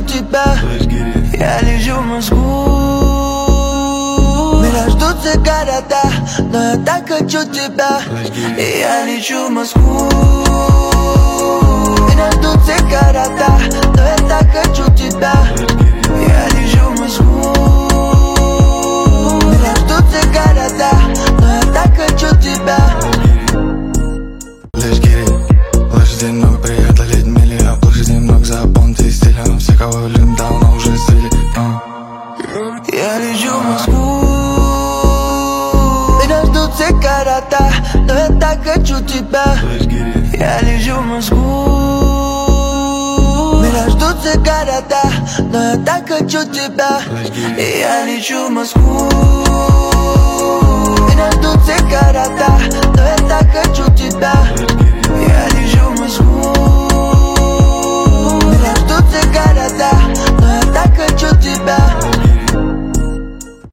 тебя. Я лечу в Москву. Меня ждут все города, но я так хочу тебя. И я лечу в Москву. Меня ждут все города, но я так хочу тебя. Я лечу в Москву. Меня ждут все города, но я так хочу тебя. Let's get it. Площади много, преодолеть мили. А площади много, запомните стиля. Все, кого любим, давно уже слили. Я лечу в Москву. Меня ждут все города, но я так хочу тебя. Я лечу в Москву. Меня ждут все города, но я так хочу тебя. И я лечу в Москву.